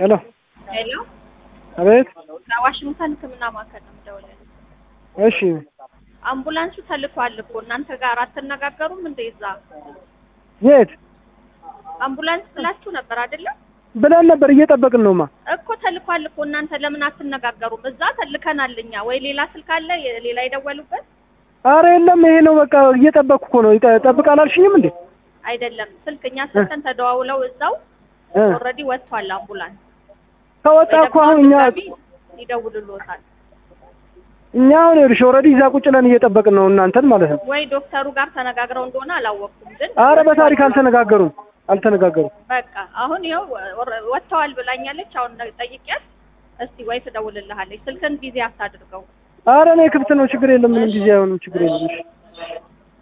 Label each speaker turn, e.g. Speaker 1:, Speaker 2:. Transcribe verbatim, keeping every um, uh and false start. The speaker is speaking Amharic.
Speaker 1: ሄሎ
Speaker 2: ሄሎ
Speaker 1: አቤት
Speaker 2: ከዋሽንግተን ህክምና ማዕከል ነው የምደውልልህ።
Speaker 1: እሺ
Speaker 2: አምቡላንሱ ተልኳል እኮ እናንተ ጋር አትነጋገሩም እንዴ? እዛ
Speaker 1: የት
Speaker 2: አምቡላንስ ብላችሁ ነበር አይደለ?
Speaker 1: ብለን ነበር እየጠበቅን ነውማ
Speaker 2: እኮ ተልኳል እኮ እናንተ ለምን አትነጋገሩም? እዛ ተልከናል እኛ። ወይ ሌላ ስልክ አለ ሌላ የደወሉበት?
Speaker 1: አረ የለም ይሄ ነው በቃ እየጠበቅኩ እኮ ነው። ይጠብቅ አላልሽኝም እንዴ?
Speaker 2: አይደለም ስልክ እኛ ሰጥተን ተደዋውለው እዛው ኦልሬዲ ወጥቷል አምቡላንስ።
Speaker 1: ከወጣ እኮ አሁን እኛ
Speaker 2: ይደውሉልዎታል።
Speaker 1: እኛ አሁን ይኸውልሽ ኦልሬዲ እዛ ቁጭ ብለን እየጠበቅን ነው እናንተን ማለት ነው።
Speaker 2: ወይ ዶክተሩ ጋር ተነጋግረው እንደሆነ አላወቅኩም ግን
Speaker 1: አረ በታሪክ አልተነጋገሩም አልተነጋገሩም።
Speaker 2: በቃ አሁን ይኸው ወጥተዋል ብላኛለች። አሁን ጠይቂያት እስቲ ወይ ትደውልልሃለች። ስልክን ቢዚ አታድርገው።
Speaker 1: አረ እኔ ክፍት ነው ችግር የለም ምንም ጊዜ አይሆንም ችግር የለም።